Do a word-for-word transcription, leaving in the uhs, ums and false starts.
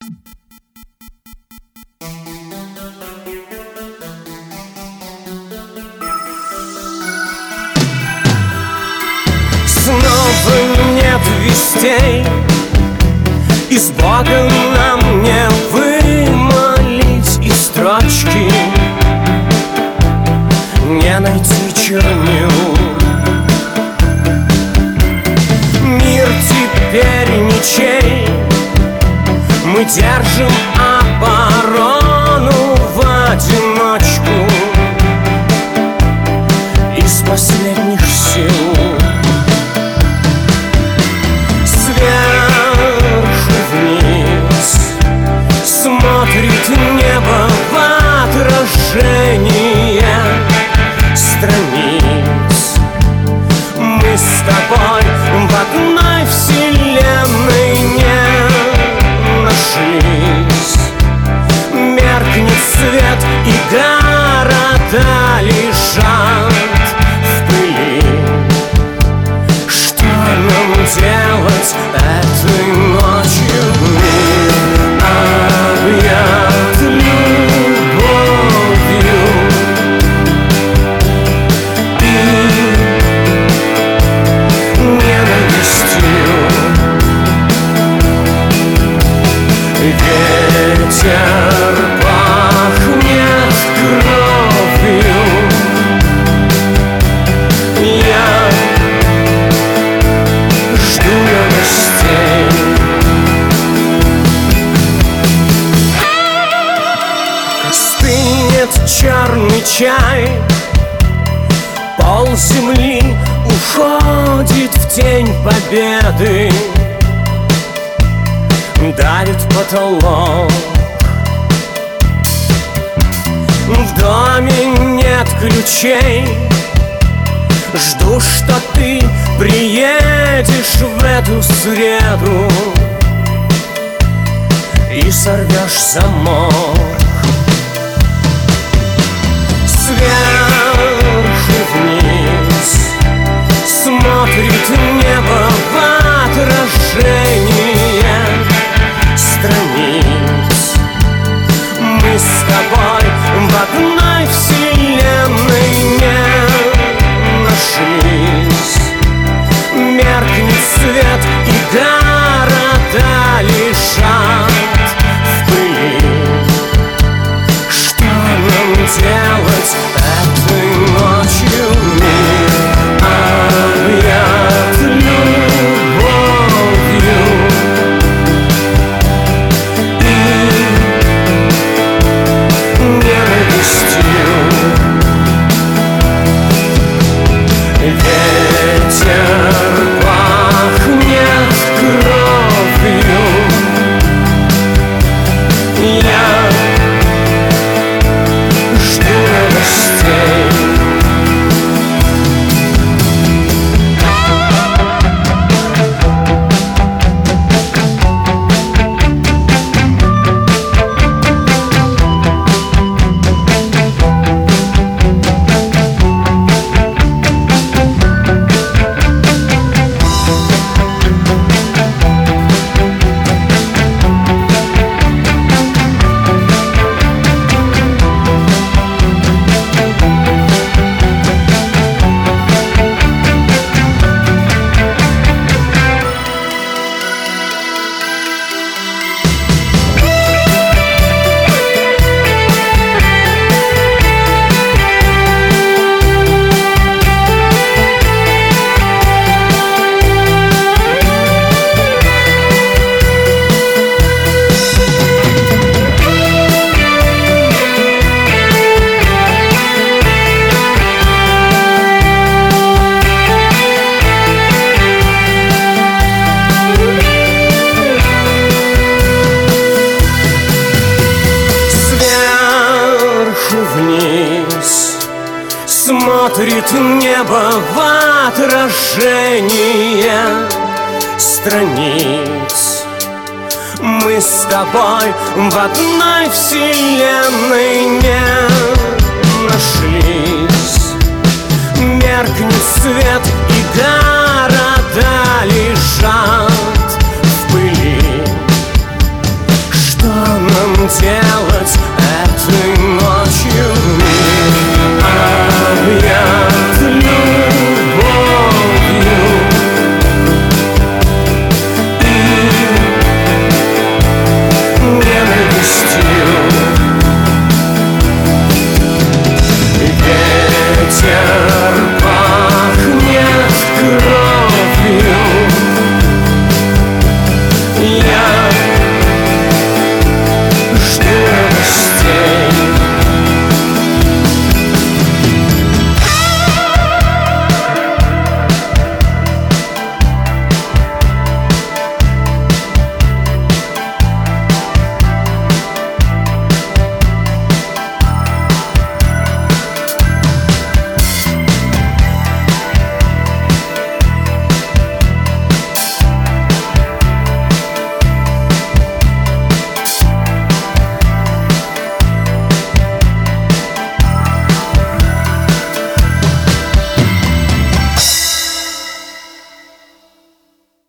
Снова нет вестей, и с Богом нам не вымолить и строчки, не найти чернил. Мир теперь ничей, мы держим оборону в одиночку из последних сил. Сверху вниз смотрит небо в отражение страниц. Мы с тобой в одной вселенной не нашлись. Меркнет свет, и города лежат в пыли. Что нам делать этой ночью? Мир объят любовью и ненавистью. Ветер пахнет кровью. Я жду новостей. Стынет черный чай, пол земли уходит в тень победы. Давит потолок, в доме нет ключей. Жду, что ты приедешь в эту среду и сорвешь замок. Сверху вниз смотрит небо в отражение страниц. Мы с тобой в одной вселенной не нашлись. Меркнет свет, и города лежат в пыли. Что нам делать этой ночью? Мир объят любовью и ненавистью. Ветер пахнет кровью. Я жду новостей. Смотрит небо в отражение страниц. Мы с тобой в одной вселенной не нашлись. Меркнет свет, и города лежат в пыли. Что делать